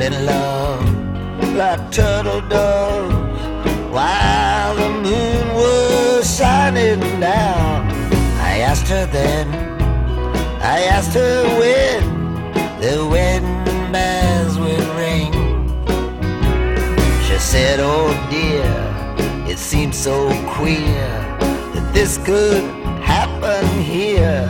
fell in love like turtle doves while the moon was shining down. I asked her then, I asked her when the wedding bells would ring. She said, oh dear, it seems so queer that this could happen here.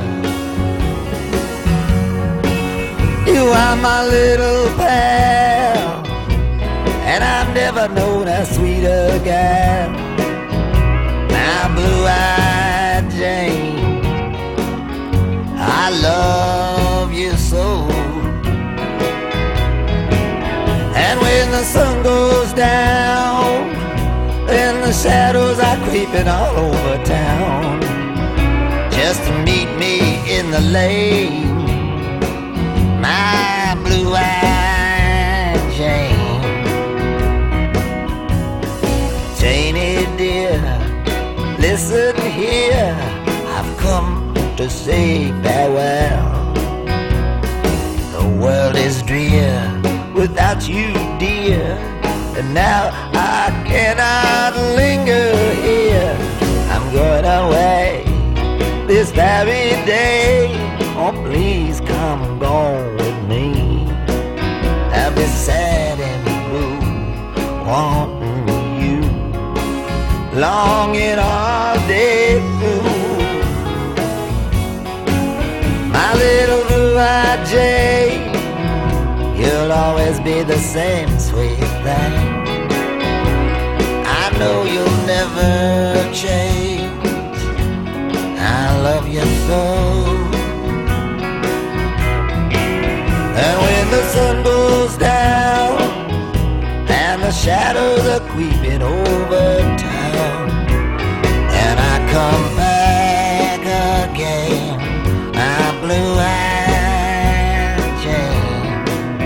You are my little pal, and I've never known a sweeter gal. My blue-eyed Jane, I love you so. And when the sun goes down and the shadows are creeping all over town, just to meet me in the lane, my blue-eyed Jane. Janie dear, listen here, I've come to say farewell. The world is drear without you, dear, and now I cannot linger here. I'm going away this very day. Oh, please come gone with me. I'll be sad and blue, wanting you, longing all day through. My little blue-eyed Jane, you'll always be the same sweet thing. I know you'll never change. I love you so. And when the sun goes down and the shadows are creeping over town, and I come back again, my blue-eyed Jane.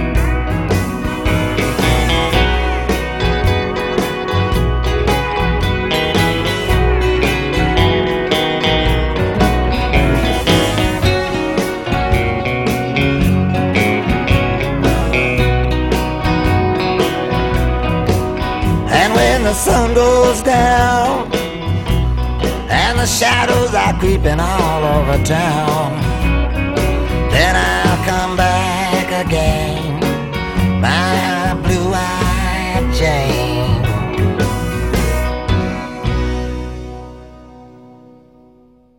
And when the sun goes down and the shadows are creeping all over town,